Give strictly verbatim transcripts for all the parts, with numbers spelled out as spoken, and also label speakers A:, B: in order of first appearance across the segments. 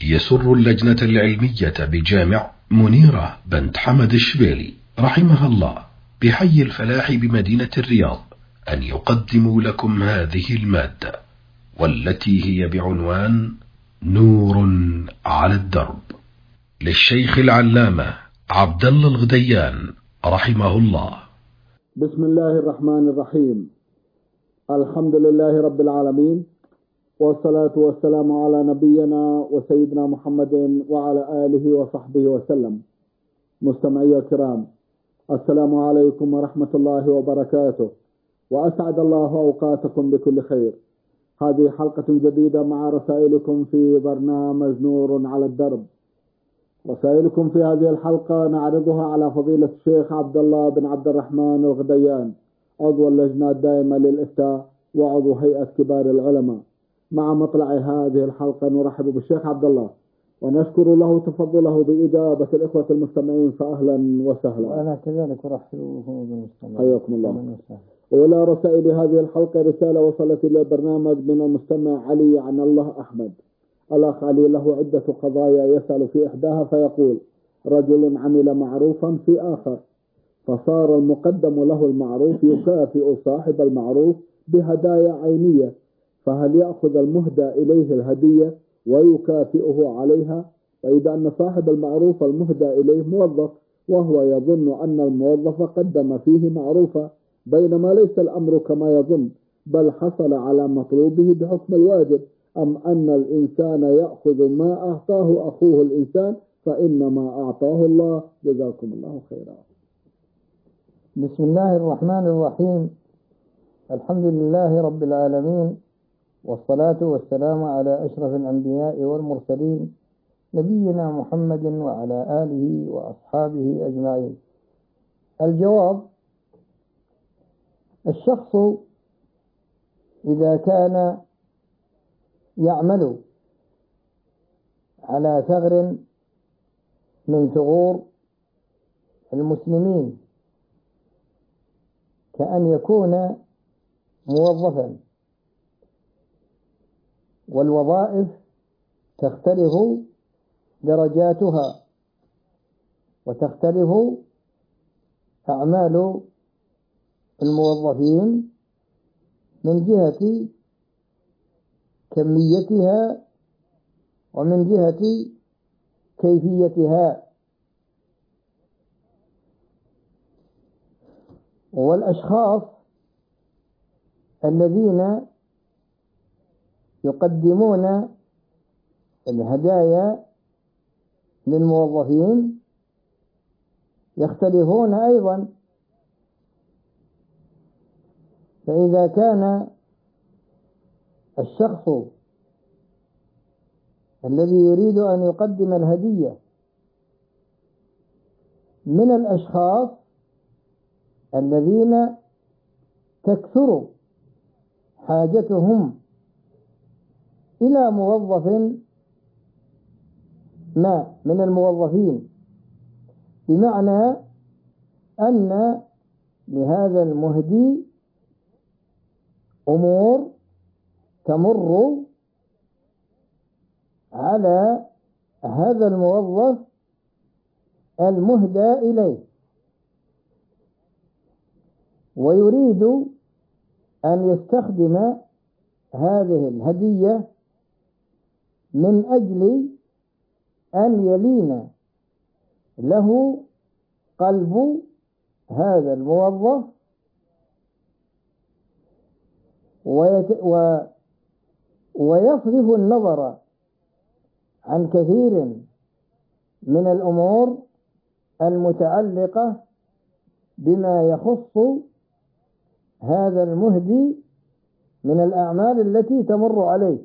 A: يسر اللجنة العلمية بجامع منيرة بنت حمد الشبيلي رحمها الله بحي الفلاح بمدينة الرياض أن يقدموا لكم هذه المادة، والتي هي بعنوان نور على الدرب، للشيخ العلامة عبد الله الغديان رحمه الله.
B: بسم الله الرحمن الرحيم. الحمد لله رب العالمين، والصلاة والسلام على نبينا وسيدنا محمد وعلى آله وصحبه وسلم. مستمعي الكرام، السلام عليكم ورحمة الله وبركاته، وأسعد الله أوقاتكم بكل خير. هذه حلقة جديدة مع رسائلكم في برنامج نور على الدرب. رسائلكم في هذه الحلقة نعرضها على فضيلة الشيخ عبد الله بن عبد الرحمن الغديان، عضو اللجنة الدائمة للإفتاء وعضو هيئة كبار العلماء. مع مطلع هذه الحلقة نرحب بالشيخ عبد الله ونشكر له تفضله بإجابة الإخوة المستمعين، فأهلا وسهلا.
C: وأنا كذلك أرحب بالمستمعين،
B: حياكم الله. وإلى رسائل هذه الحلقة رسالة وصلت إلى البرنامج من المستمع علي عن الله أحمد. الأخ علي له عدة قضايا يسأل في إحداها فيقول: رجل عمل معروفا في آخر، فصار المقدم له المعروف يكافئ صاحب المعروف بهدايا عينية، فهل يأخذ المهدى إليه الهدية ويكافئه عليها؟ فإذا أن صاحب المعروف المهدى إليه موظف وهو يظن أن الموظف قدم فيه معروفا، بينما ليس الأمر كما يظن، بل حصل على مطلوبه بحكم الواجب، أم أن الإنسان يأخذ ما أعطاه أخوه الإنسان فإنما أعطاه الله؟ جزاكم الله خيرا.
C: بسم الله الرحمن الرحيم. الحمد لله رب العالمين، والصلاة والسلام على أشرف الأنبياء والمرسلين، نبينا محمد وعلى آله وأصحابه أجمعين. الجواب: الشخص إذا كان يعمل على ثغر من ثغور المسلمين، كأن يكون موظفا، والوظائف تختلف درجاتها وتختلف أعمال الموظفين من جهة كميتها ومن جهة كيفيتها. والأشخاص الذين يقدمون الهدايا للموظفين يختلفون أيضا، فإذا كان الشخص الذي يريد أن يقدم الهدية من الأشخاص الذين تكثر حاجتهم إلى موظف ما من الموظفين، بمعنى أن لهذا المهدي أمور تمر على هذا الموظف المهدى إليه، ويريد أن يستخدم هذه الهدية من أجل أن يلين له قلب هذا الموظف ويصرف النظر عن كثير من الأمور المتعلقة بما يخص هذا المهدي من الأعمال التي تمر عليه،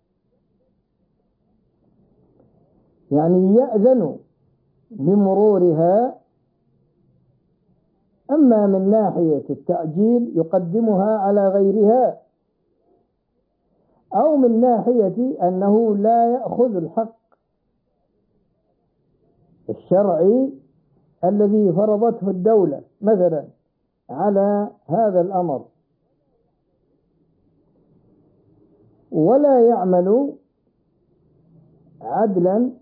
C: يعني يأذن بمرورها. أما من ناحية التأجيل يقدمها على غيرها، أو من ناحية أنه لا يأخذ الحق الشرعي الذي فرضته الدولة مثلا على هذا الأمر، ولا يعمل عدلا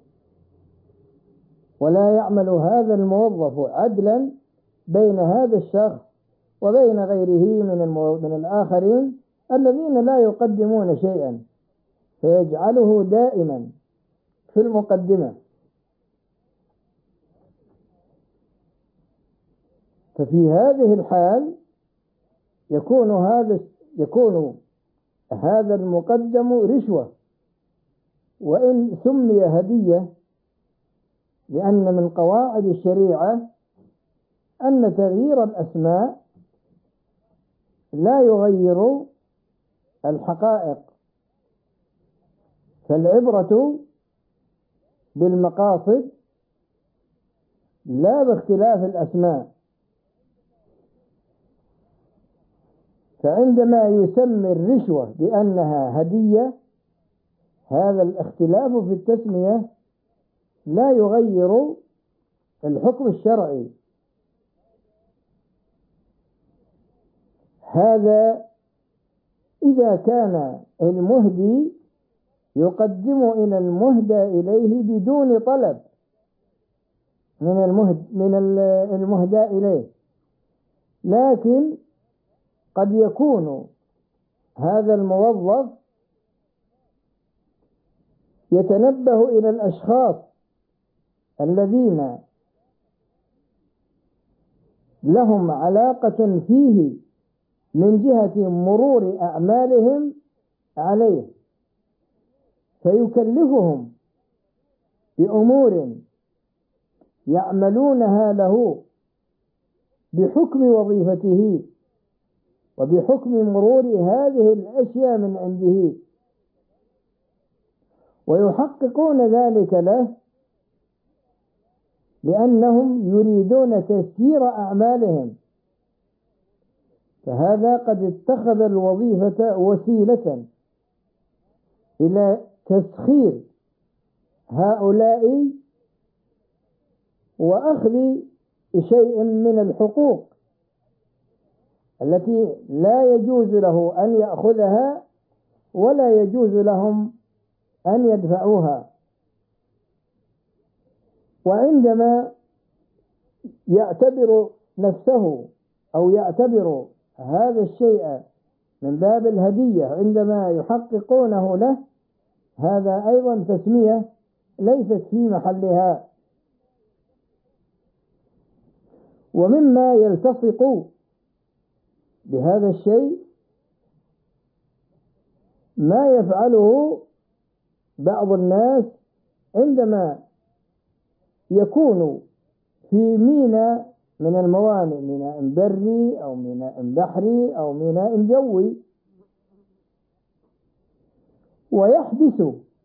C: ولا يعمل هذا الموظف عدلا بين هذا الشخص وبين غيره من من الآخرين الذين لا يقدمون شيئا، فيجعله دائما في المقدمة. ففي هذه الحال يكون هذا يكون هذا المقدم رشوة، وإن سمي هدية، لأن من قواعد الشريعة أن تغيير الأسماء لا يغير الحقائق، فالعبرة بالمقاصد لا باختلاف الأسماء. فعندما يسمي الرشوة بأنها هدية، هذا الاختلاف في التسمية لا يغير الحكم الشرعي. هذا إذا كان المهدي يقدم إلى المهدى إليه بدون طلب من المهد من المهدى إليه، لكن قد يكون هذا الموظف يتنبه إلى الأشخاص الذين لهم علاقة فيه من جهة مرور أعمالهم عليه، فيكلفهم بأمور يعملونها له بحكم وظيفته وبحكم مرور هذه الأشياء من عنده، ويحققون ذلك له لأنهم يريدون تسيير أعمالهم. فهذا قد اتخذ الوظيفة وسيلة إلى تسخير هؤلاء وأخذ شيء من الحقوق التي لا يجوز له أن يأخذها ولا يجوز لهم أن يدفعوها. وعندما يعتبر نفسه أو يعتبر هذا الشيء من باب الهدية عندما يحققونه له، هذا أيضا تسمية ليست في محلها. ومما يلتصق بهذا الشيء ما يفعله بعض الناس عندما يكون في ميناء من الموانئ، ميناء بري أو ميناء بحري أو ميناء جوي، ويحبس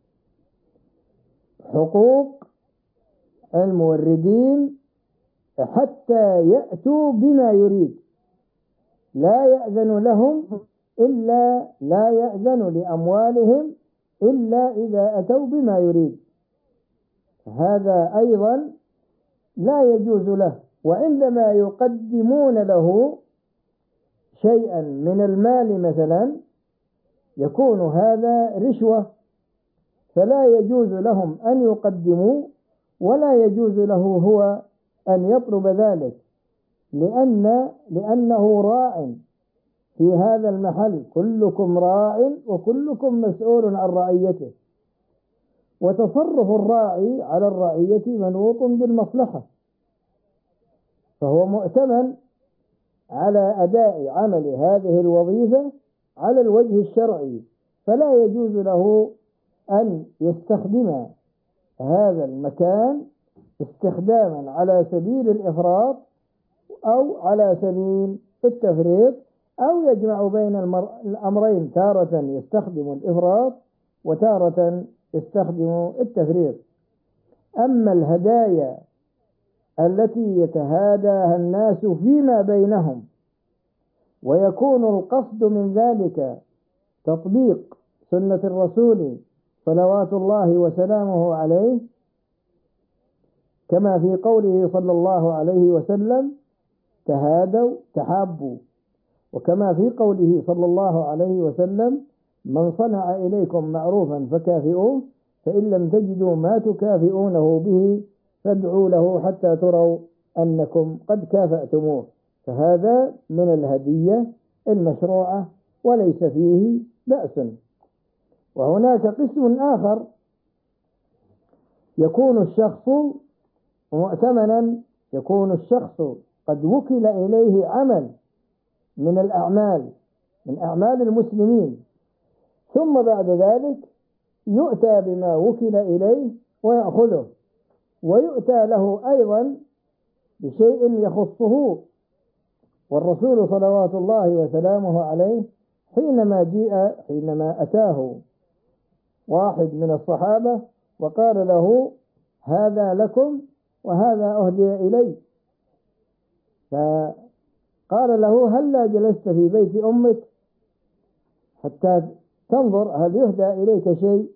C: حقوق الموردين حتى يأتوا بما يريد، لا يأذن لهم إلا لا يأذن لأموالهم إلا إذا أتوا بما يريد. هذا أيضا لا يجوز له. وعندما يقدمون له شيئا من المال مثلا يكون هذا رشوة، فلا يجوز لهم أن يقدموا ولا يجوز له هو أن يطلب ذلك، لأن لأنه راع في هذا المحل. كلكم راع وكلكم مسؤول عن رعيته، وتصرف الراعي على الرعية منوط بالمصلحة، فهو مؤتمن على أداء عمل هذه الوظيفة على الوجه الشرعي، فلا يجوز له أن يستخدم هذا المكان استخداما على سبيل الإفراط أو على سبيل التفريط، أو يجمع بين الأمرين، تارة يستخدم الإفراط وتارة يستخدم التفريط. أما الهدايا التي يتهاداها الناس فيما بينهم ويكون القصد من ذلك تطبيق سنة الرسول صلوات الله وسلامه عليه، كما في قوله صلى الله عليه وسلم تهادوا تحابوا، وكما في قوله صلى الله عليه وسلم من صنع إليكم معروفا فكافئوه، فإن لم تجدوا ما تكافئونه به فادعوا له حتى تروا أنكم قد كافأتموه، فهذا من الهدية المشروعة وليس فيه بأس. وهناك قسم آخر يكون الشخص مؤتمنا، يكون الشخص قد وكل إليه عمل من الأعمال من أعمال المسلمين، ثم بعد ذلك يؤتى بما وكل إليه ويأخذه، ويؤتى له أيضا بشيء يخصه. والرسول صلوات الله وسلامه عليه حينما جاء حينما أتاه واحد من الصحابة وقال له هذا لكم وهذا أهدي إلي، فقال له هلا جلست في بيت أمك حتى تنظر هل يهدى إليك شيء؟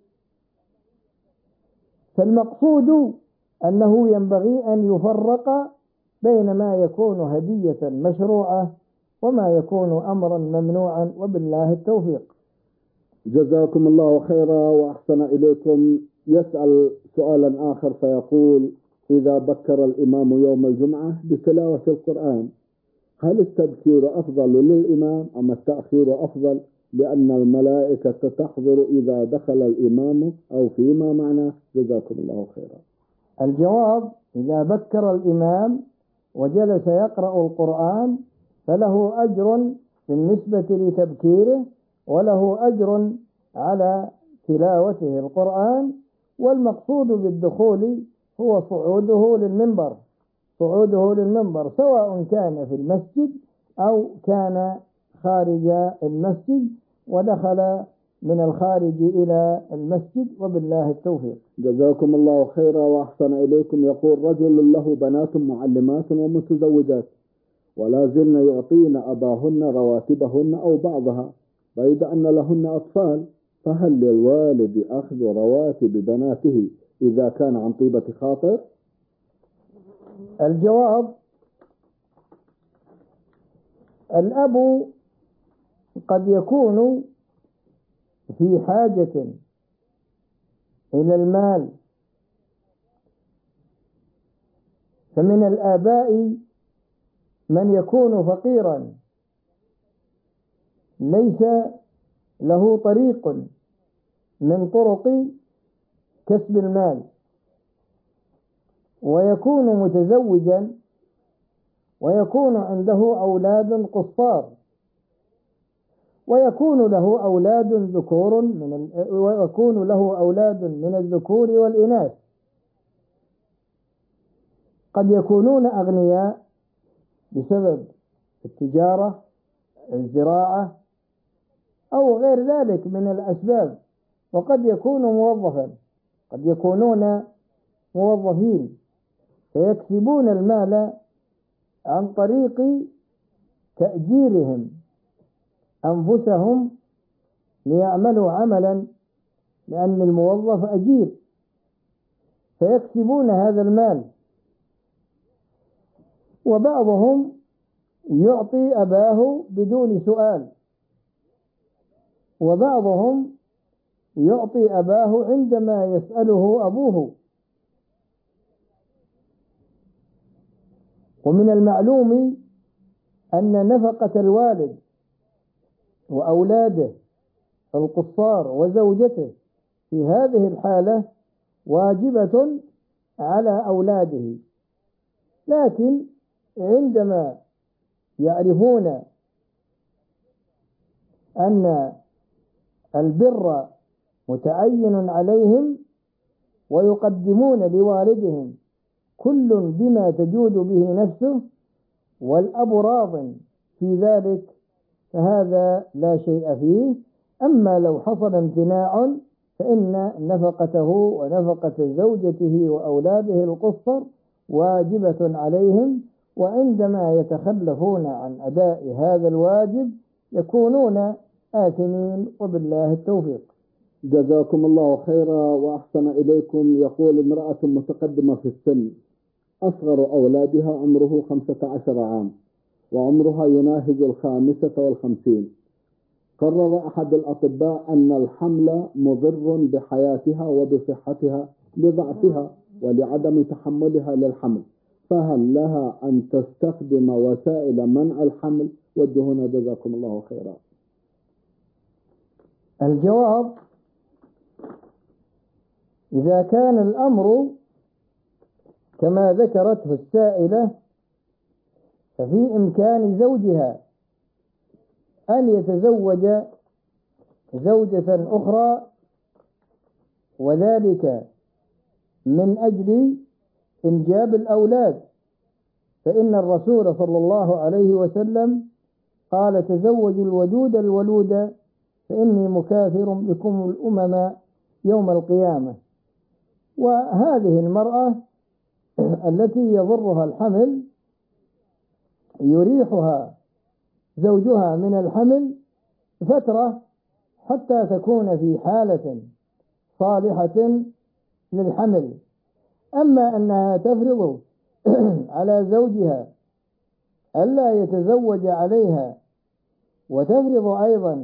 C: فالمقصود أنه ينبغي أن يفرق بين ما يكون هدية مشروعة وما يكون أمرا ممنوعا، وبالله التوفيق.
B: جزاكم الله خيرا وأحسن إليكم. يسأل سؤالا آخر فيقول: إذا بكر الإمام يوم الجمعة بتلاوة القرآن هل التبكير أفضل للإمام أم التأخير أفضل، لأن الملائكة تحضر إذا دخل الإمام أو فيما معناه؟ جزاكم الله خيرا.
C: الجواب: إذا بكر الإمام وجلس يقرأ القرآن فله أجر بالنسبة لتبكيره، وله أجر على تلاوته القرآن، والمقصود بالدخول هو صعوده للمنبر صعوده للمنبر سواء كان في المسجد أو كان خارج المسجد، ودخل من الخارج إلى المسجد، وبالله التوفيق.
B: جزاكم الله خيرا وأحسن إليكم. يقول: رجل له بنات معلمات ومتزوجات ولا زلن يعطين أباهن رواتبهن أو بعضها بيد أن لهن أطفال، فهل للوالد أخذ رواتب بناته إذا كان عن طيبة خاطر؟
C: الجواب: الأب قد يكون في حاجة إلى المال، فمن الآباء من يكون فقيرا ليس له طريق من طرق كسب المال، ويكون متزوجا ويكون عنده أولاد قصار، ويكون له أولاد ذكور من ال... ويكون له أولاد من الذكور والإناث، قد يكونون أغنياء بسبب التجارة، الزراعة، أو غير ذلك من الأسباب، وقد يكون موظفا قد يكونون موظفين فيكسبون المال عن طريق تأجيرهم أنفسهم ليعملوا عملا، لأن الموظف أجير، فيكسبون هذا المال. وبعضهم يعطي أباه بدون سؤال، وبعضهم يعطي أباه عندما يسأله أبوه. ومن المعلوم أن نفقة الوالد وأولاده القصار وزوجته في هذه الحالة واجبة على أولاده، لكن عندما يعرفون أن البر متعين عليهم ويقدمون لوالدهم كل بما تجود به نفسه والأب راض في ذلك، فهذا لا شيء فيه. أما لو حصل امتناع فإن نفقته ونفقة زوجته وأولاده القصر واجبة عليهم، وعندما يتخلفون عن أداء هذا الواجب يكونون آثمين، وبالله التوفيق.
B: جزاكم الله خيرا وأحسن إليكم. يقول: امرأة متقدمة في السن أصغر أولادها عمره خمسة عشر عام وعمرها يناهز الخامسة والخمسين، قرر أحد الأطباء أن الحمل مضر بحياتها وبصحتها لضعفها ولعدم تحملها للحمل، فهل لها أن تستخدم وسائل منع الحمل؟ وجهونا جزاكم الله خيرا.
C: الجواب: إذا كان الأمر كما ذكرته السائلة ففي إمكان زوجها أن يتزوج زوجة أخرى، وذلك من أجل إنجاب الأولاد، فإن الرسول صلى الله عليه وسلم قال: تزوجوا الودود الولود فإني مكاثر بكم الأمم يوم القيامة. وهذه المرأة التي يضرها الحمل يريحها زوجها من الحمل فترة حتى تكون في حالة صالحة للحمل. أما أنها تفرض على زوجها ألا يتزوج عليها وتفرض أيضا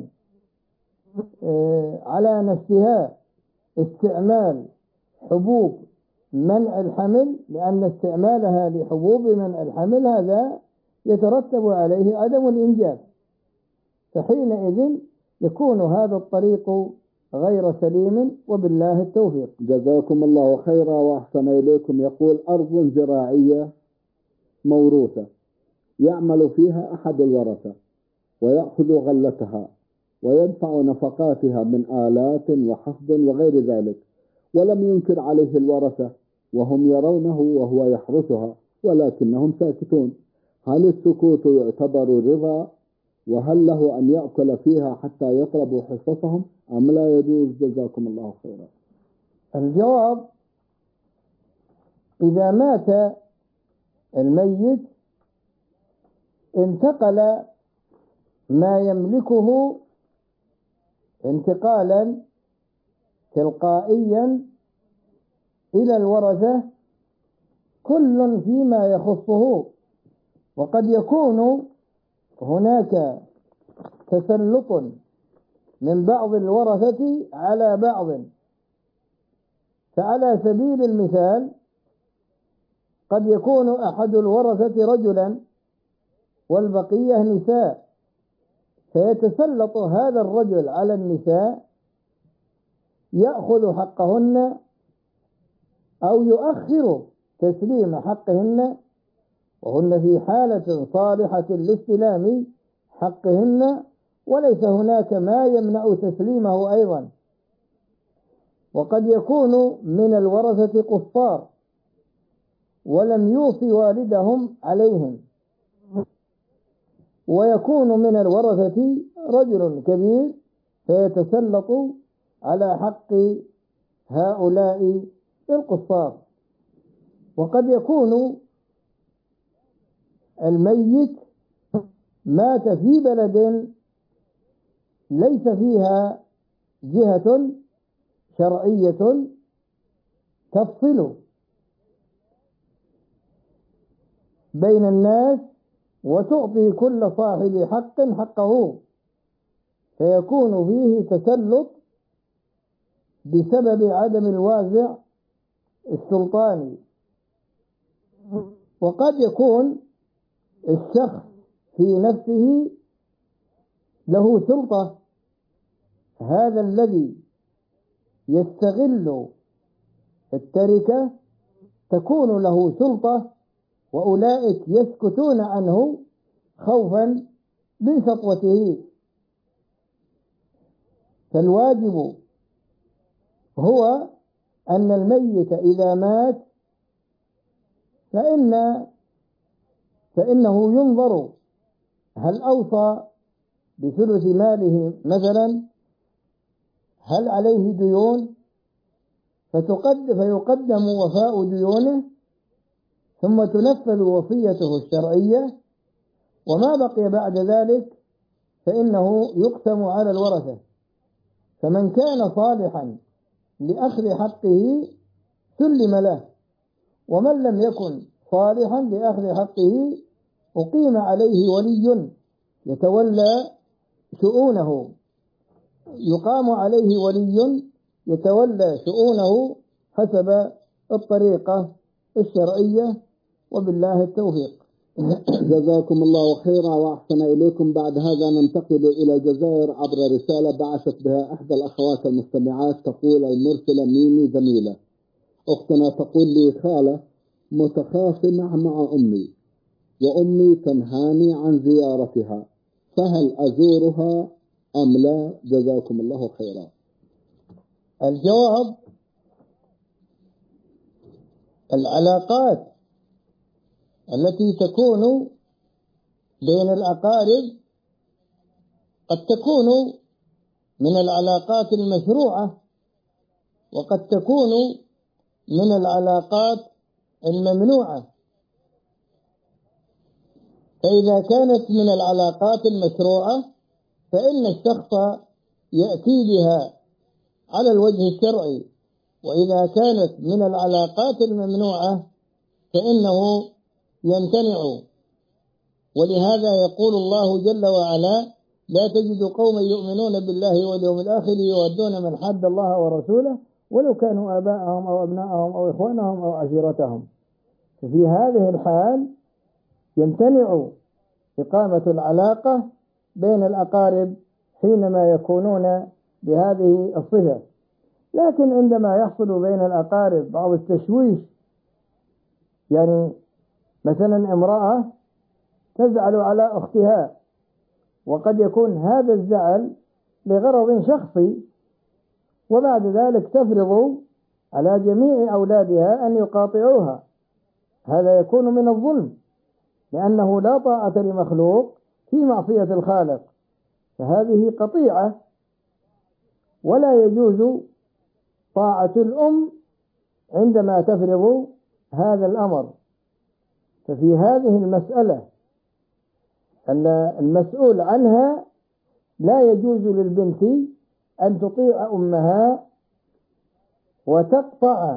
C: على نفسها استعمال حبوب منع الحمل، لأن استعمالها لحبوب منع الحمل هذا يترتب عليه عدم الإنجاب، فحينئذ يكون هذا الطريق غير سليم، وبالله التوفيق.
B: جزاكم الله خيرا وأحسن إليكم. يقول: أرض زراعية موروثة يعمل فيها أحد الورثة ويأخذ غلتها ويدفع نفقاتها من آلات وحفظ وغير ذلك، ولم ينكر عليه الورثة وهم يرونه وهو يحرسها ولكنهم ساكتون، هل السكوت يعتبر رضا؟ وهل له أن يأكل فيها حتى يطلبوا حصصهم أم لا يجوز؟ جزاكم الله خيرا.
C: الجواب: إذا مات الميت انتقل ما يملكه انتقالا تلقائيا إلى الورثة كل فيما يخصه، وقد يكون هناك تسلط من بعض الورثة على بعض. فعلى سبيل المثال قد يكون أحد الورثة رجلا والبقية نساء، فيتسلط هذا الرجل على النساء يأخذ حقهن أو يؤخر تسليم حقهن وهن في حالة صالحة لاستلام حقهن، وليس هناك ما يمنع تسليمه أيضا. وقد يكون من الورثة قصار ولم يوصي والدهم عليهم، ويكون من الورثة رجل كبير فيتسلط على حق هؤلاء القصار. وقد يكون الميت مات في بلد ليس فيها جهة شرعية تفصل بين الناس وتعطي كل صاحب حق حقه، فيكون فيه تسلط بسبب عدم الوازع السلطاني. وقد يكون الشخص في نفسه له سلطة، هذا الذي يستغل التركة تكون له سلطة، وأولئك يسكتون عنه خوفا من سطوته. فالواجب هو أن الميت إذا مات فإن فإنه ينظر هل أوصى بثلث ماله مثلا، هل عليه ديون، فتقدم فيقدم وفاء ديونه ثم تنفذ وصيته الشرعية، وما بقي بعد ذلك فإنه يقسم على الورثة. فمن كان صالحا لأخذ حقه سلم له، ومن لم يكن صالحا لأخذ حقه أقيم عليه ولي يتولى شؤونه يقام عليه ولي يتولى شؤونه حسب الطريقة الشرعية، وبالله التوفيق.
B: جزاكم الله خيرا وأحسن إليكم. بعد هذا ننتقل إلى الجزائر عبر رسالة بعثت بها إحدى الأخوات المستمعات، تقول المرسلة ميمي جميلة. أختنا تقول لي: خالة متخاصمة مع أمي، وأمي تنهاني عن زيارتها، فهل أزورها أم لا؟ جزاكم الله خيرا.
C: الجواب: العلاقات التي تكون بين الأقارب قد تكون من العلاقات المشروعة، وقد تكون من العلاقات الممنوعة. فإذا كانت من العلاقات المشروعة فإن الشخص يأتي بها على الوجه الشرعي، وإذا كانت من العلاقات الممنوعة فإنه يمتنع. ولهذا يقول الله جل وعلا: لا تجد قوما يؤمنون بالله واليوم الآخر يودون من حد الله ورسوله ولو كانوا آباءهم أو أبناءهم أو إخوانهم أو عشيرتهم. ففي هذه الحال يمتنع إقامة العلاقة بين الأقارب حينما يكونون بهذه الصفة. لكن عندما يحصل بين الأقارب بعض التشويش، يعني مثلا امرأة تزعل على أختها، وقد يكون هذا الزعل لغرض شخصي، وبعد ذلك تفرض على جميع أولادها أن يقاطعوها، هذا يكون من الظلم، لأنه لا طاعة لمخلوق في معصية الخالق، فهذه قطيعة، ولا يجوز طاعة الأم عندما تفرض هذا الأمر. ففي هذه المسألة المسؤول عنها لا يجوز للبنت أن تطيع أمها وتقطع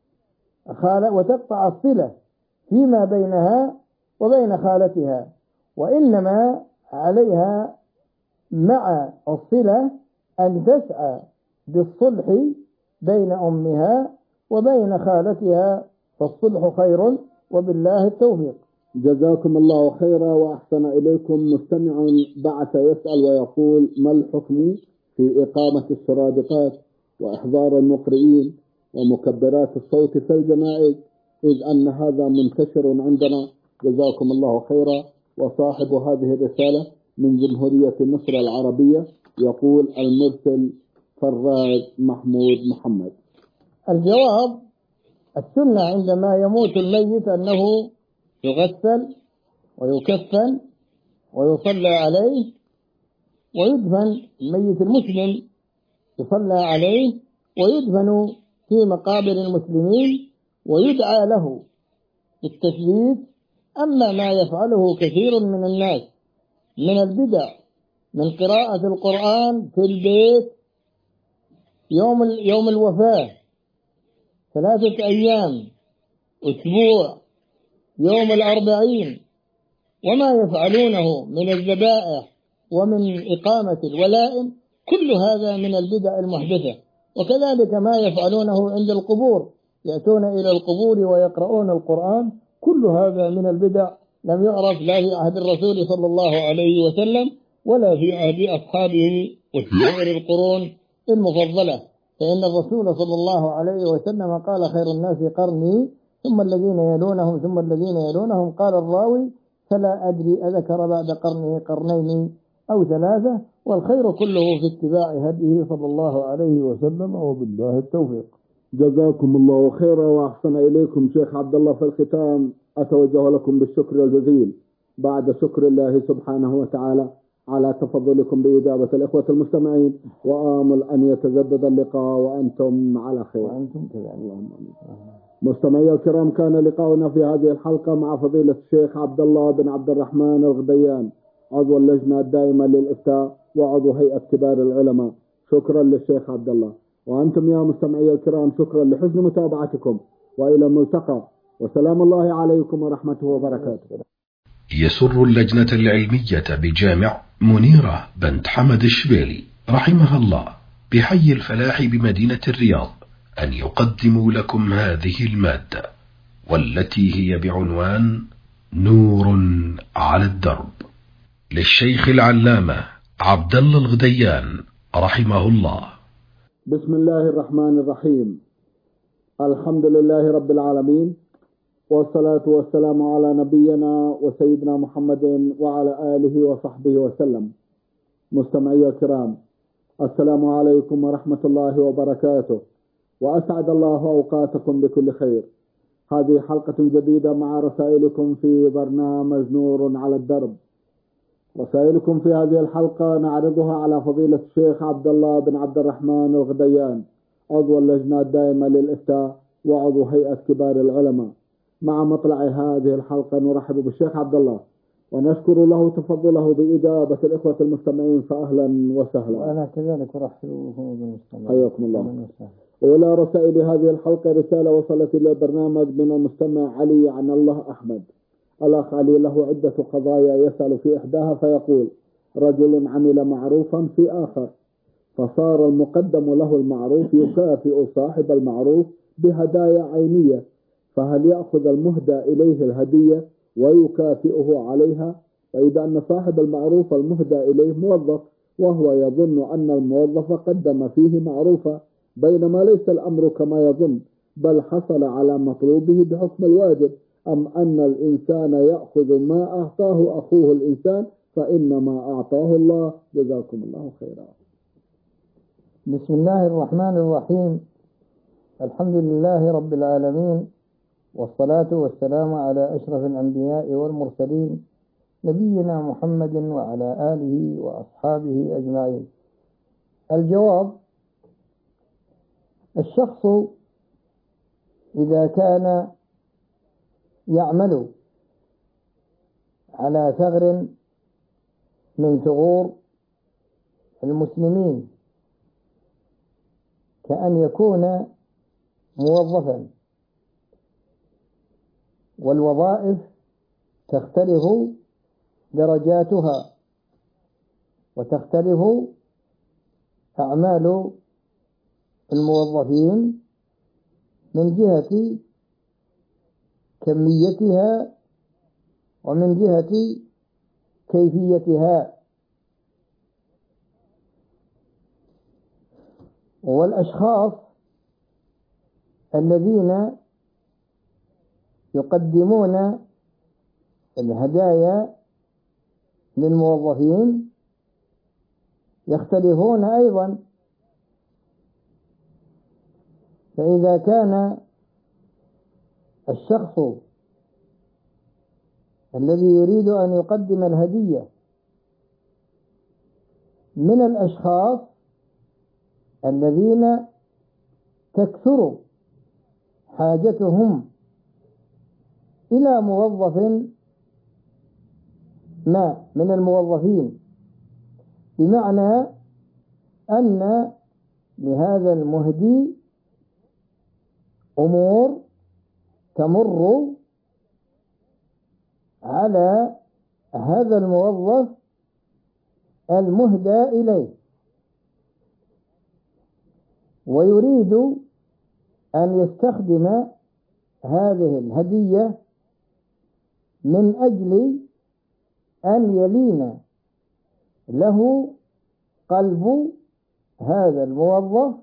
C: وتقطع الصلة فيما بينها وبين خالتها، وإنما عليها مع الصلة أن تسعى بالصلح بين أمها وبين خالتها، فالصلح خير، وبالله التوفيق.
B: جزاكم الله خيرا وأحسن إليكم. مستمع بعث يسأل ويقول: ما الحكم في إقامة السرادقات وإحضار المقرئين ومكبرات الصوت في الجنائز، إذ أن هذا منتشر عندنا؟ جزاكم الله خيرا. وصاحب هذه الرسالة من جمهورية مصر العربية، يقول المرسل فراج محمود محمد.
C: الجواب: السنة عندما يموت الميت أنه يغسل ويكفن ويصلى عليه ويدفن. الميت المسلم يصلى عليه ويدفن في مقابر المسلمين ويدعى له بالتثبيت. أما ما يفعله كثير من الناس من البدع من قراءة القرآن في البيت يوم يوم الوفاة، ثلاثة أيام، أسبوع، يوم الأربعين، وما يفعلونه من الذبائح ومن إقامة الولائم، كل هذا من البدع المحدثة. وكذلك ما يفعلونه عند القبور، يأتون إلى القبور ويقرؤون القرآن، كل هذا من البدع لم يعرف لا في عهد الرسول صلى الله عليه وسلم ولا في عهد أصحابه وسائر القرون المفضلة. فإن الرسول صلى الله عليه وسلم قال: خير الناس قرني ثم الذين يلونهم ثم الذين يلونهم. قال الراوي: فلا أدري أذكر بعد قرنه قرنين أو ثلاثة، والخير كله في اتباع هديه صلى الله عليه وسلم، وبالله التوفيق.
B: جزاكم الله خيرا وأحسن إليكم. شيخ عبد الله، في الختام أتوجه لكم بالشكر الجزيل بعد شكر الله سبحانه وتعالى على تفضلكم بإجابة الإخوة المستمعين، وآمل أن يتجدد اللقاء وأنتم على خير.
C: وأنتم كذلك. اللهم آمين.
B: مستمعي الكرام، كان لقاؤنا في هذه الحلقة مع فضيلة الشيخ عبد الله بن عبد الرحمن الغديان، عضو اللجنة الدائمة للإفتاء وعضو هيئة كبار العلماء. شكرا للشيخ عبد الله. وأنتم يا مستمعي الكرام، شكرا لحسن متابعتكم، وإلى الملتقى، وسلام الله عليكم ورحمته وبركاته.
A: يسر اللجنة العلمية بجامع منيرة بنت حمد الشبيلي رحمها الله بحي الفلاح بمدينة الرياض أن يقدموا لكم هذه المادة، والتي هي بعنوان نور على الدرب، للشيخ العلامة عبد الله الغديان رحمه الله.
B: بسم الله الرحمن الرحيم. الحمد لله رب العالمين، والصلاة والسلام على نبينا وسيدنا محمد وعلى آله وصحبه وسلم. مستمعي الكرام، السلام عليكم ورحمة الله وبركاته، وأسعد الله أوقاتكم بكل خير. هذه حلقة جديدة مع رسائلكم في برنامج نور على الدرب. رسائلكم في هذه الحلقة نعرضها على فضيلة الشيخ عبد الله بن عبد الرحمن الغديان، عضو اللجنة الدائمة للإفتاء وعضو هيئة كبار العلماء. مع مطلع هذه الحلقة نرحب بالشيخ عبد الله ونشكر له تفضله بإجابة الإخوة المستمعين، فأهلا وسهلا.
C: وأنا كذلك أرحب بكم بالمستمعين.
B: حياكم الله. وإلى رسائل هذه الحلقة رسالة وصلت إلى البرنامج من المستمع علي عن الله أحمد. الأخ علي له عدة قضايا يسأل في إحداها فيقول: رجل عمل معروفا في آخر، فصار المقدم له المعروف يكافئ صاحب المعروف بهدايا عينية، فهل يأخذ المهدى إليه الهدية ويكافئه عليها؟ فإذا أن صاحب المعروف المهدى إليه موظف وهو يظن أن الموظف قدم فيه معروفا، بينما ليس الأمر كما يظن، بل حصل على مطلوبه بحكم الواجب، أم أن الإنسان يأخذ ما أعطاه أخوه الإنسان فإنما أعطاه الله؟ جزاكم الله خيرا.
C: بسم الله الرحمن الرحيم. الحمد لله رب العالمين، والصلاة والسلام على أشرف الأنبياء والمرسلين، نبينا محمد وعلى آله وأصحابه أجمعين. الجواب: الشخص إذا كان يعمل على ثغر من ثغور المسلمين، كأن يكون موظفا، والوظائف تختلف درجاتها وتختلف أعمال الموظفين من جهة كميتها ومن جهة كيفيتها. والأشخاص الذين يقدمون الهدايا للموظفين يختلفون أيضا. فإذا كان الشخص الذي يريد أن يقدم الهدية من الأشخاص الذين تكثر حاجتهم إلى موظف ما من الموظفين، بمعنى أن لهذا المهدي أمور تمر على هذا الموظف المهدى إليه، ويريد أن يستخدم هذه الهدية من أجل أن يلين له قلب هذا الموظف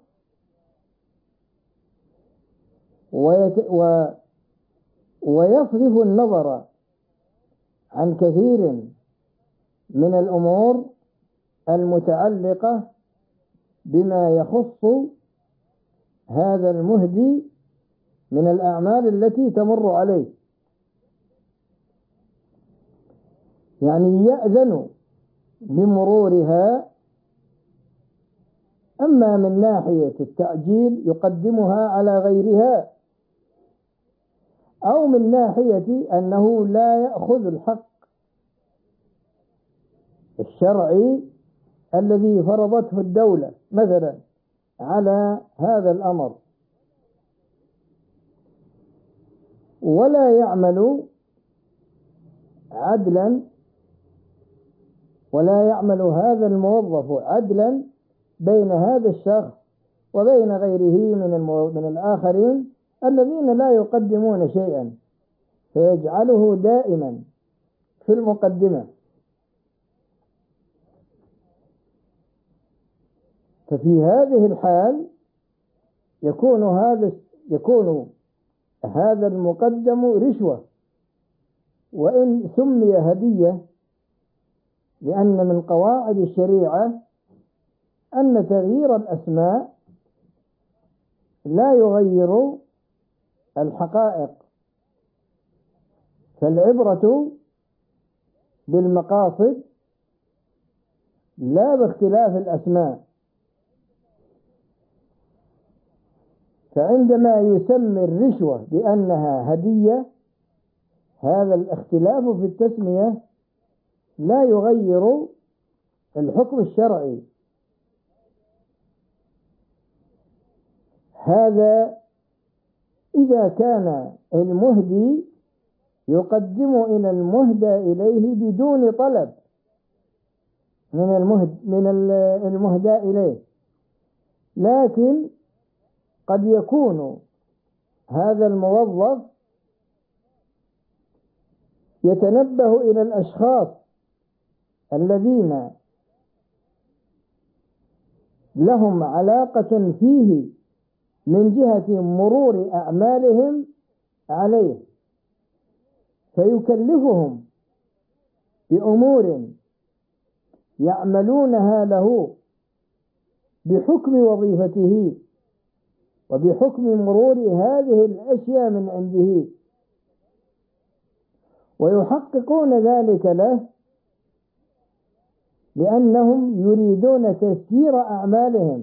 C: و... ويصرف النظر عن كثير من الأمور المتعلقة بما يخص هذا المهدي من الأعمال التي تمر عليه، يعني يأذن بمرورها. أما من ناحية التأجيل يقدمها على غيرها، أو من ناحية أنه لا يأخذ الحق الشرعي الذي فرضته الدولة مثلا على هذا الأمر، ولا يعمل عدلا، ولا يعمل هذا الموظف عدلا بين هذا الشخص وبين غيره من المو... من الآخرين الذين لا يقدمون شيئا، فيجعله دائما في المقدمة. ففي هذه الحال يكون هذا يكون هذا المقدم رشوة، وإن سمي هدية، لأن من قواعد الشريعة أن تغيير الأسماء لا يغير الحقائق، فالعبرة بالمقاصد لا باختلاف الأسماء. فعندما يسمي الرشوة بأنها هدية، هذا الاختلاف في التسمية لا يغير الحكم الشرعي. هذا إذا كان المهدي يقدم إلى المهدى إليه بدون طلب من المهد من المهدى إليه، لكن قد يكون هذا الموظف يتنبه إلى الأشخاص الذين لهم علاقة فيه من جهة مرور أعمالهم عليه، فيكلفهم بأمور يعملونها له بحكم وظيفته وبحكم مرور هذه الأشياء من عنده، ويحققون ذلك له لأنهم يريدون تسيير أعمالهم.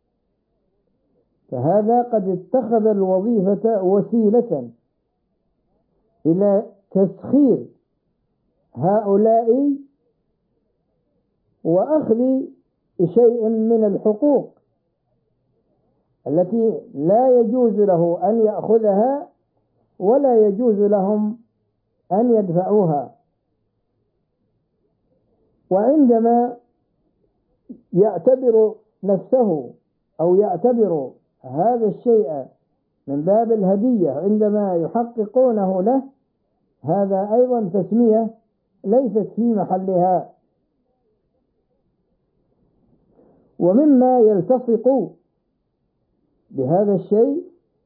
C: فهذا قد اتخذ الوظيفة وسيلة إلى تسخير هؤلاء وأخذ شيء من الحقوق التي لا يجوز له أن يأخذها ولا يجوز لهم أن يدفعوها. وعندما يعتبر نفسه أو يعتبر هذا الشيء من باب الهدية عندما يحققونه له، هذا أيضا تسمية ليست في محلها. ومما يلتصق بهذا الشيء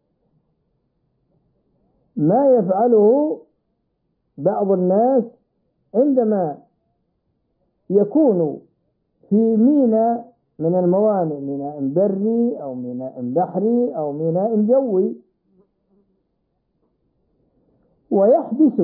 C: ما يفعله بعض الناس عندما يكون في ميناء من الموانئ، ميناء بري أو ميناء بحري أو ميناء جوي، ويحبس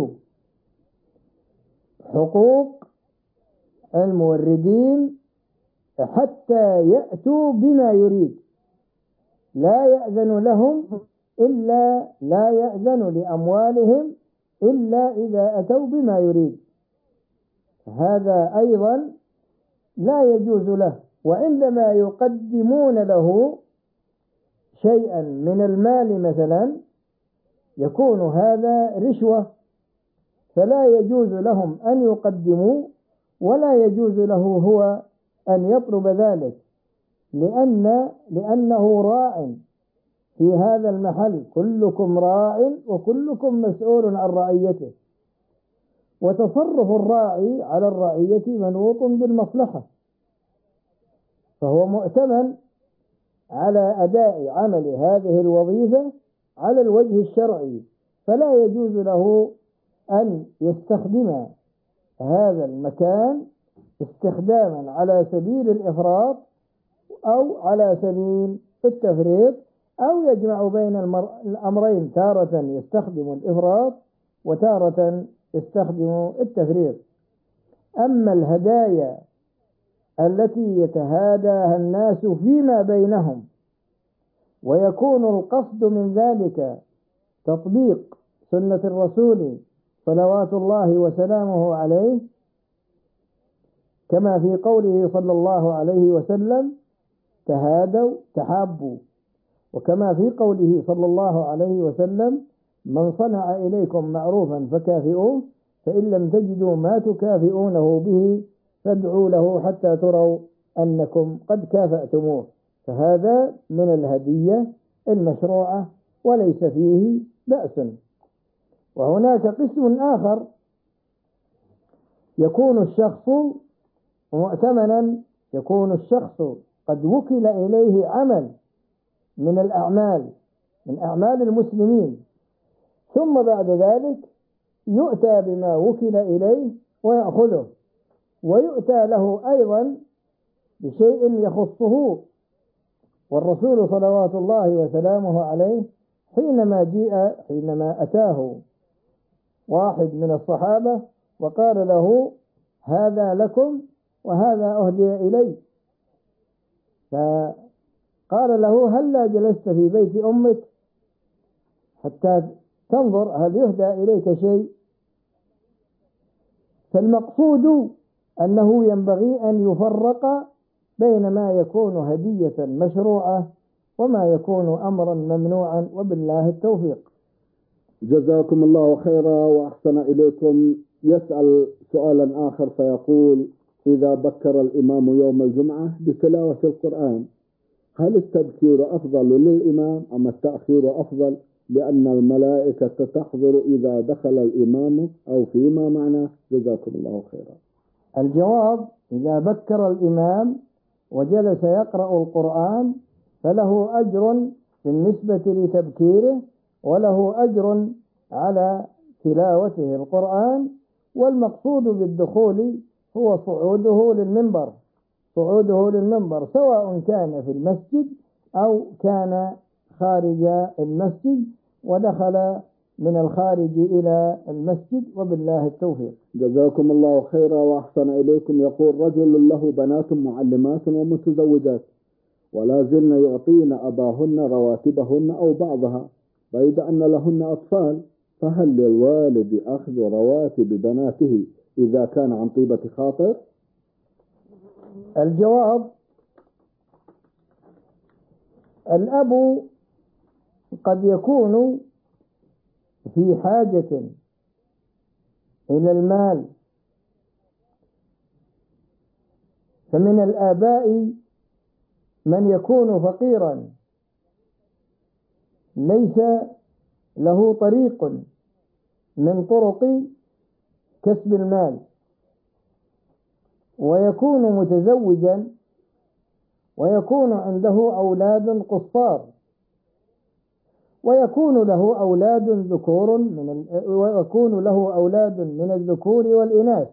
C: حقوق الموردين حتى يأتوا بما يريد، لا يأذن لهم إلا لا يأذن لأموالهم إلا إذا أتوا بما يريد. هذا أيضا لا يجوز له. وعندما يقدمون له شيئا من المال مثلا يكون هذا رشوة، فلا يجوز لهم أن يقدموا ولا يجوز له هو أن يطلب ذلك، لأن لأنه راع في هذا المحل. كلكم راع وكلكم مسؤول عن رعيته، وتصرف الراعي على الرعية منوط بالمصلحة، فهو مؤتمن على أداء عمل هذه الوظيفة على الوجه الشرعي، فلا يجوز له أن يستخدم هذا المكان استخداما على سبيل الإفراط أو على سبيل التفريط، أو يجمع بين الأمرين، تارة يستخدم الإفراط وتارة يستخدم التفريط. أما الهدايا التي يتهاداها الناس فيما بينهم ويكون القصد من ذلك تطبيق سنة الرسول صلوات الله وسلامه عليه، كما في قوله صلى الله عليه وسلم تهادوا تحابوا، وكما في قوله صلى الله عليه وسلم من صنع إليكم معروفا فكافئوه، فإن لم تجدوا ما تكافئونه به فادعوا له حتى تروا أنكم قد كافأتموه، فهذا من الهدية المشروعة وليس فيه بأس. وهناك قسم آخر يكون الشخص مؤتمنا، يكون الشخص قد وكل إليه عمل من الأعمال من أعمال المسلمين، ثم بعد ذلك يؤتى بما وكل إليه ويأخذه، ويؤتى له أيضا بشيء يخصه. والرسول صلوات الله وسلامه عليه حينما جاء حينما أتاه واحد من الصحابة وقال له هذا لكم وهذا أهدي إلي، فقال له هلا جلست في بيت أمك حتى تنظر هل يهدى إليك شيء؟ فالمقصود أنه ينبغي أن يفرق بين ما يكون هدية مشروعة وما يكون أمرا ممنوعا، وبالله التوفيق.
B: جزاكم الله خيرا وأحسن إليكم. يسأل سؤالا آخر فيقول: إذا بكر الإمام يوم الجمعة بتلاوة القرآن، هل التبكير أفضل للإمام أم التأخير أفضل، لأن الملائكة تحضر إذا دخل الإمام أو فيما معناه؟ جزاكم الله خيرا.
C: الجواب: إذا بكر الإمام وجلس يقرأ القرآن فله أجر بالنسبة لتبكيره، وله أجر على تلاوته القرآن، والمقصود بالدخول هو صعوده للمنبر صعوده للمنبر سواء كان في المسجد أو كان خارج المسجد، ودخل من الخارج إلى المسجد، وبالله التوفيق.
B: جزاكم الله خيرا وأحسن إليكم. يقول: رجل له بنات معلمات ومتزوجات، ولا زلن يعطين أباهن رواتبهن أو بعضها، بيد أن لهن أطفال، فهل للوالد أخذ رواتب بناته إذا كان عن طيبة خاطر؟
C: الجواب: الأب قد يكون في حاجة إلى المال، فمن الآباء من يكون فقيرا ليس له طريق من طرق كسب المال، ويكون متزوجا ويكون عنده أولاد قصار، ويكون له أولاد ذكور من ال... ويكون له أولاد من الذكور والإناث،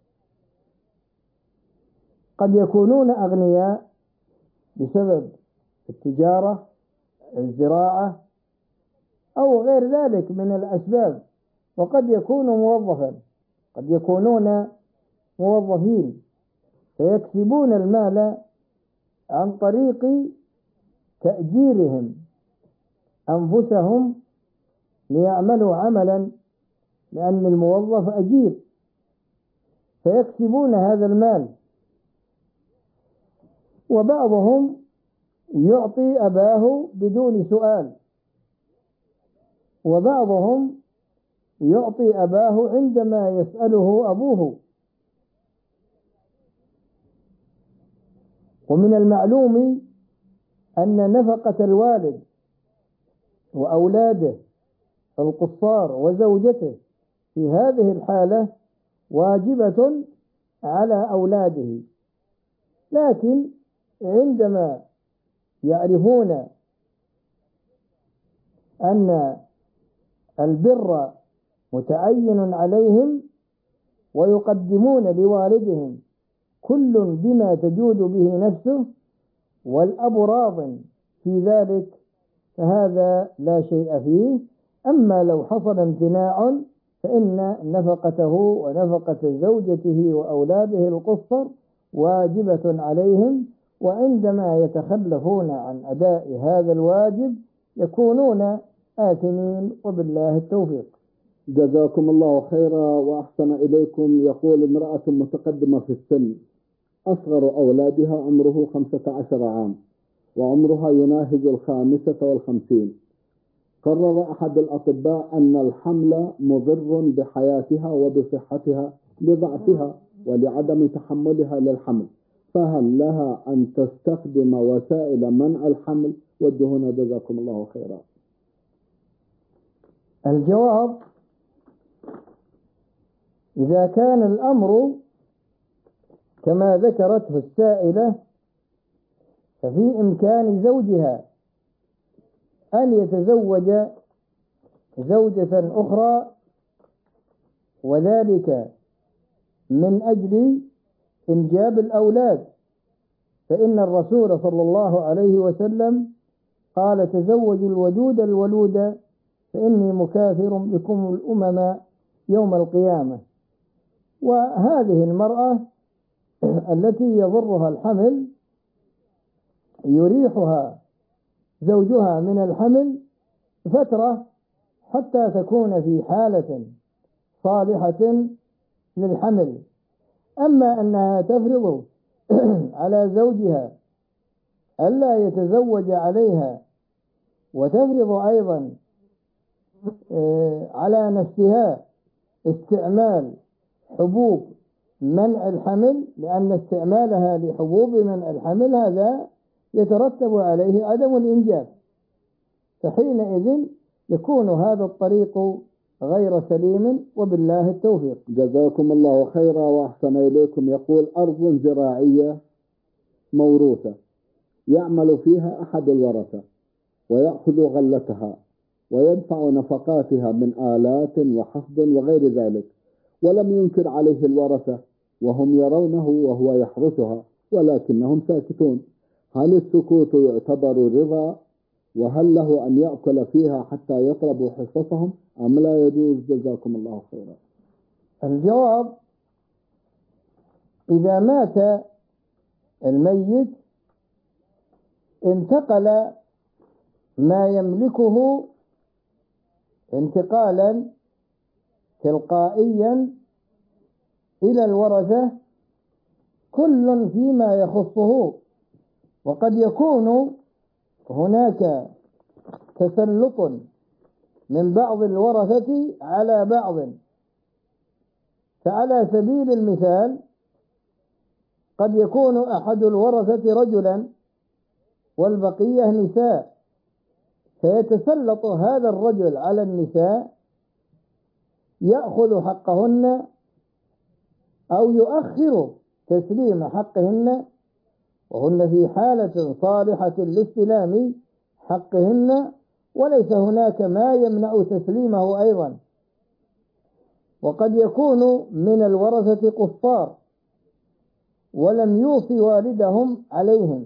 C: قد يكونون أغنياء بسبب التجارة، الزراعة، أو غير ذلك من الأسباب، وقد يكون موظفا قد يكونون موظفين فيكسبون المال عن طريق تأجيرهم أنفسهم ليعملوا عملا، لأن الموظف أجير، فيكسبون هذا المال. وبعضهم يعطي أباه بدون سؤال، وبعضهم يعطي أباه عندما يسأله أبوه. ومن المعلوم أن نفقة الوالد وأولاده القصار وزوجته في هذه الحالة واجبة على أولاده، لكن عندما يعرفون أن البر متعين عليهم ويقدمون لوالدهم كل بما تجود به نفسه والأب راض في ذلك، فهذا لا شيء فيه. أما لو حصل امتناع فإن نفقته ونفقة زوجته وأولاده القصر واجبة عليهم، وعندما يتخلفون عن أداء هذا الواجب يكونون آثمين، وبالله التوفيق.
B: جزاكم الله خيرا وأحسن إليكم. يقول: امرأة متقدمة في السن، أصغر أولادها عمره خمسة عشر عام، وعمرها يناهز الخامسة والخمسين. قرر أحد الأطباء أن الحمل مضر بحياتها وبصحتها لضعفها ولعدم تحملها للحمل، فهل لها أن تستخدم وسائل منع الحمل؟ وجهونا جزاكم الله خيرا.
C: الجواب: إذا كان الأمر كما ذكرته السائلة ففي إمكان زوجها أن يتزوج زوجة أخرى، وذلك من أجل إنجاب الأولاد، فإن الرسول صلى الله عليه وسلم قال: تزوجوا الودود الولود فإني مكاثر بكم الأمم يوم القيامة. وهذه المرأة التي يضرها الحمل يريحها زوجها من الحمل فترة حتى تكون في حالة صالحة للحمل. أما أنها تفرض على زوجها ألا يتزوج عليها، وتفرض أيضا على نفسها استعمال حبوب منع الحمل، لأن استعمالها لحبوب منع الحمل هذا يترتب عليه عدم الإنجاب، فحينئذ يكون هذا الطريق غير سليم، وبالله التوفيق.
B: جزاكم الله خيرا وأحسن إليكم. يقول: أرض زراعية موروثة يعمل فيها أحد الورثة ويأخذ غلتها ويدفع نفقاتها من آلات وحفظ وغير ذلك، ولم ينكر عليه الورثة وهم يرونه وهو يحرسها ولكنهم ساكتون، هل السكوت يعتبر رضا؟ وهل له أن يأكل فيها حتى يطلبوا حصصهم أم لا يجوز؟ جزاكم الله خيرا.
C: الجواب: إذا مات الميت انتقل ما يملكه انتقالا تلقائيا إلى الورثة كل فيما يخصه، وقد يكون هناك تسلط من بعض الورثة على بعض. فعلى سبيل المثال قد يكون أحد الورثة رجلا والبقية نساء، فيتسلط هذا الرجل على النساء يأخذ حقهن أو يؤخر تسليم حقهن وهن في حالة صالحة لاستلام حقهن، وليس هناك ما يمنع تسليمه أيضا. وقد يكون من الورثة قصار ولم يوصي والدهم عليهم،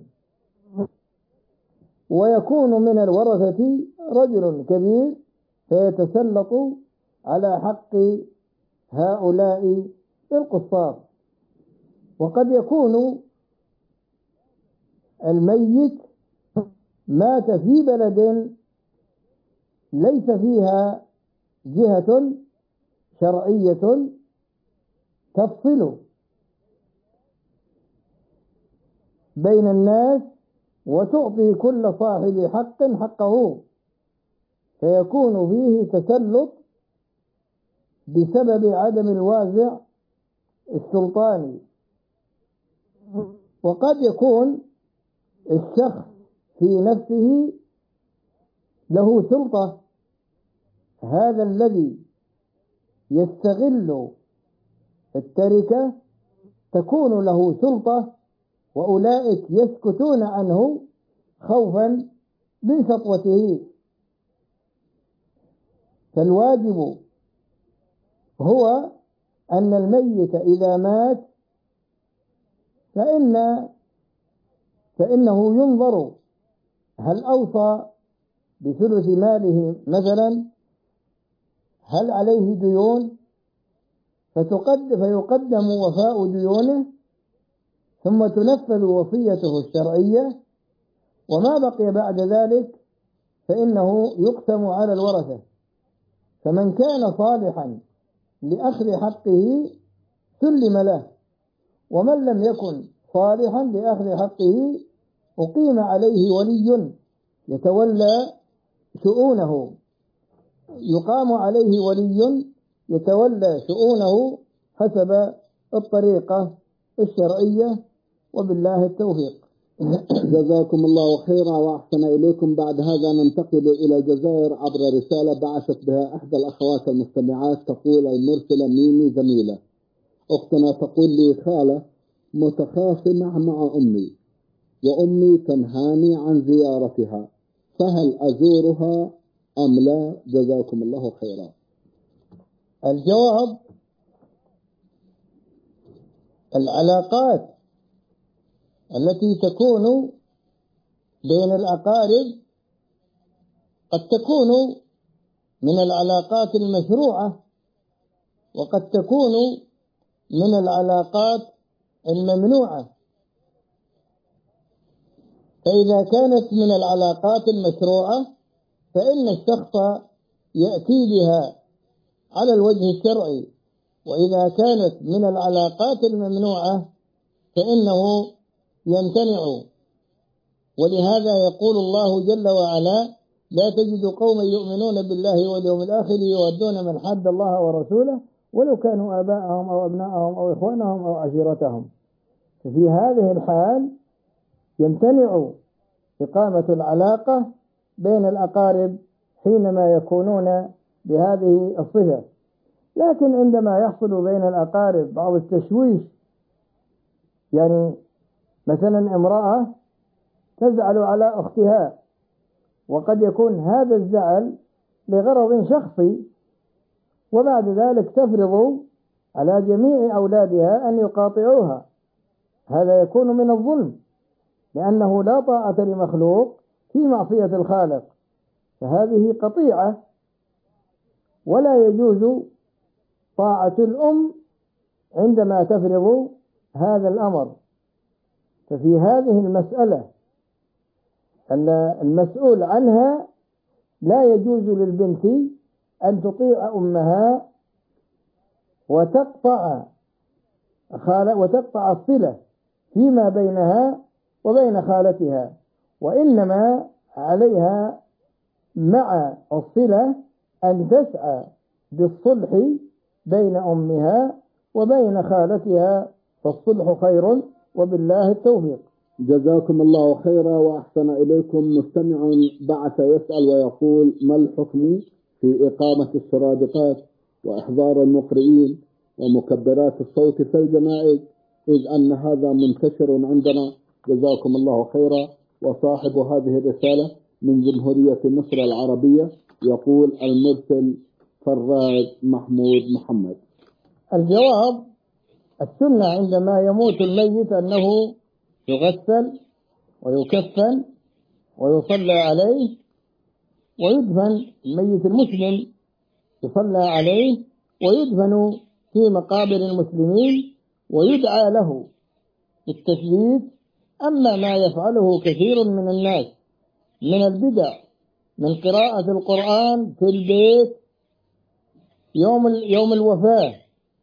C: ويكون من الورثة رجل كبير فيتسلط على حق هؤلاء القصار. وقد يكون الميت مات في بلد ليس فيها جهة شرعية تفصل بين الناس وتعطي كل صاحب حق حقه، فيكون فيه تسلط بسبب عدم الوازع السلطاني. وقد يكون الشخص في نفسه له سلطة، هذا الذي يستغل التركة تكون له سلطة، وأولئك يسكتون عنه خوفا من سطوته. فالواجب هو أن الميت إذا مات فإن فإنه ينظر هل أوصى بثلث ماله مثلا، هل عليه ديون، فتقدم فيقدم وفاء ديونه ثم تنفذ وصيته الشرعية، وما بقي بعد ذلك فإنه يقسم على الورثة. فمن كان صالحا لأخذ حقه سلم له، ومن لم يكن صالحا لأخذ حقه أقيم عليه ولي يتولى شؤونه، يقام عليه ولي يتولى شؤونه حسب الطريقة الشرعية وبالله التوفيق.
B: جزاكم الله خيرا وأحسن إليكم. بعد هذا ننتقل إلى الجزائر عبر رسالة بعثت بها إحدى الأخوات المستمعات، تقول المرسلة ميمي جميلة. أختنا تقول لي: خالة، متخاصمة مع أمي وأمي تنهاني عن زيارتها، فهل أزورها أم لا؟ جزاكم الله خيرا.
C: الجواب: العلاقات التي تكون بين الأقارب قد تكون من العلاقات المشروعة وقد تكون من العلاقات الممنوعة. فإذا كانت من العلاقات المشروعة فإن الشخص يأتي بها على الوجه الشرعي، وإذا كانت من العلاقات الممنوعة فإنه يمتنع. ولهذا يقول الله جل وعلا: لا تجد قوما يؤمنون بالله واليوم الآخر يودون من حد الله ورسوله ولو كانوا آباءهم أو أبناءهم أو إخوانهم أو عشيرتهم. ففي هذه الحال يمتنع إقامة العلاقة بين الأقارب حينما يكونون بهذه الصفة. لكن عندما يحصل بين الأقارب بعض التشويش، يعني مثلا امرأة تزعل على أختها وقد يكون هذا الزعل لغرض شخصي، وبعد ذلك تفرض على جميع أولادها أن يقاطعوها، هذا يكون من الظلم، لأنه لا طاعة لمخلوق في معصية الخالق، فهذه قطيعة. ولا يجوز طاعة الأم عندما تفرض هذا الأمر. ففي هذه المسألة المسؤول عنها لا يجوز للبنت أن تطيع أمها وتقطع وتقطع الصلة فيما بينها وبين خالتها، وإنما عليها مع الصلة أن تسعى بالصلح بين أمها وبين خالتها، فالصلح خير، وبالله التوفيق.
B: جزاكم الله خيرا وأحسن إليكم. مستمع بعث يسأل ويقول: ما الحكم في إقامة السرادقات وإحضار المقرئين ومكبرات الصوت في الجنائز، إذ أن هذا منتشر عندنا؟ جزاكم الله خيرا. وصاحب هذه الرسالة من جمهورية مصر العربية يقول المرسل فراج محمود محمد.
C: الجواب: السنة عندما يموت الميت أنه يغسل ويكفن ويصلى عليه ويدفن. الميت المسلم يصلى عليه ويدفن في مقابر المسلمين ويدعى له بالتثبيت. أما ما يفعله كثير من الناس من البدع من قراءة القرآن في البيت يوم يوم الوفاة،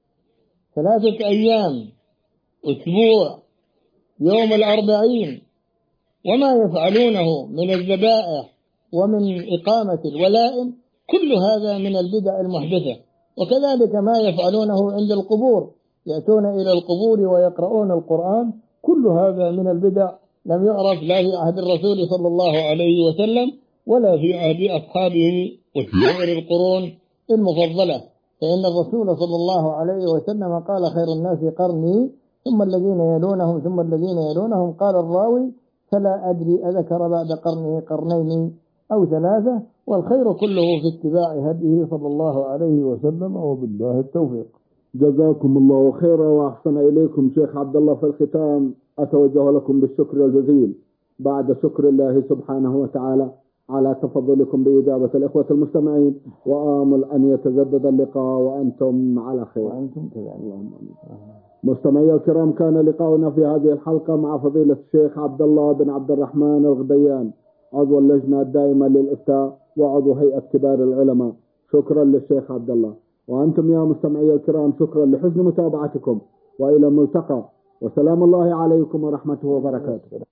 C: ثلاثة أيام، أسبوع، يوم الأربعين، وما يفعلونه من الذبائح ومن إقامة الولائم، كل هذا من البدع المحدثة. وكذلك ما يفعلونه عند القبور، يأتون إلى القبور ويقرؤون القرآن، كل هذا من البدع لم يعرف لا في عهد الرسول صلى الله عليه وسلم ولا في عهد أصحابه وسائر القرون المفضلة. فإن الرسول صلى الله عليه وسلم قال: خير الناس قرني ثم الذين يلونهم ثم الذين يلونهم. قال الراوي: فلا أدري أذكر بعد قرنه قرنين أو ثلاثة، والخير كله في اتباع هديه صلى الله عليه وسلم، وبالله التوفيق.
B: جزاكم الله خيرا وأحسن إليكم. شيخ عبد الله، في الختام أتوجه لكم بالشكر الجزيل بعد شكر الله سبحانه وتعالى على تفضلكم بإجابة الإخوة المستمعين، وآمل أن يتجدد اللقاء وأنتم على خير.
C: وأنتم كذلك.
B: اللهم آمين. مستمعي الكرام، كان لقاؤنا في هذه الحلقة مع فضيلة الشيخ عبد الله بن عبد الرحمن الغديان، عضو اللجنة الدائمة للإفتاء وعضو هيئة كبار العلماء. شكرا للشيخ عبد الله. وأنتم يا مستمعي الكرام شكرا لحسن متابعتكم، وإلى الملتقى، وسلام الله عليكم ورحمته وبركاته.